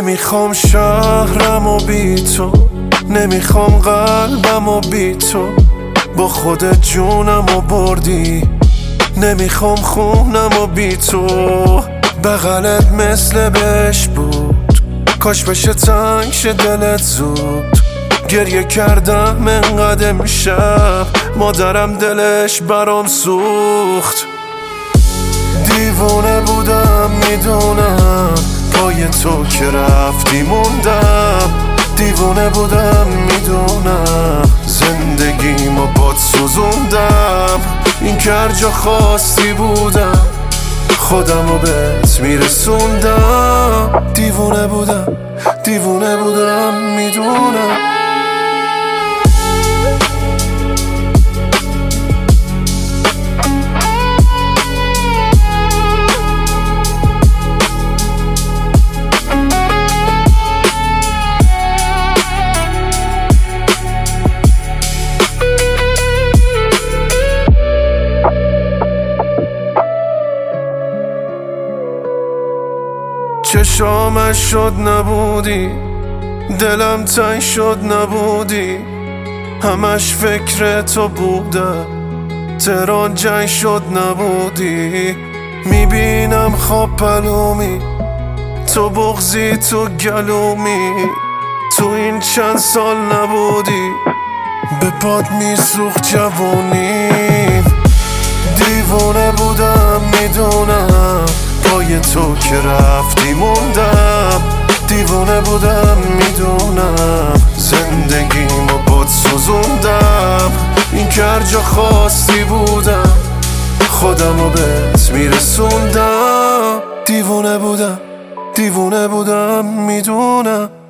نمیخوام شهرم و بی تو، نمیخوام قلبم و بی تو، با خودت جونم و بردی. نمیخوام خونم و بی تو، بغلت مثل بهش بود، کاش بشه تنگ شه دلت زود. گریه کردم انقدر امشب، مادرم دلش برام سوخت. دیوونه بودم میدونم، پای تو که رفتی موندم. دیوونه بودم میدونم، زندگیمو باد سوزوندم. این که هر جا خواستی بودم، خودمو بهت میرسوندم. دیوونه بودم، دیوونه بودم میدونم. چشامش شد نبودی، دلم تنگ شد نبودی، همش فکر تو بودم، تهران جنگ شد نبودی. میبینم خواب پلومی، تو بغضی تو گلومی، تو این چند سال نبودی، به پاد میسوخت جوونیم. دیوونه بودم میدونم، پای تو که رفتی موندم. دیوونه بودم میدونم، زندگیمو باد سوزوندم. این که هر جا خواستی بودم، خودمو بهت میرسوندم. دیوونه بودم، دیوونه بودم میدونم.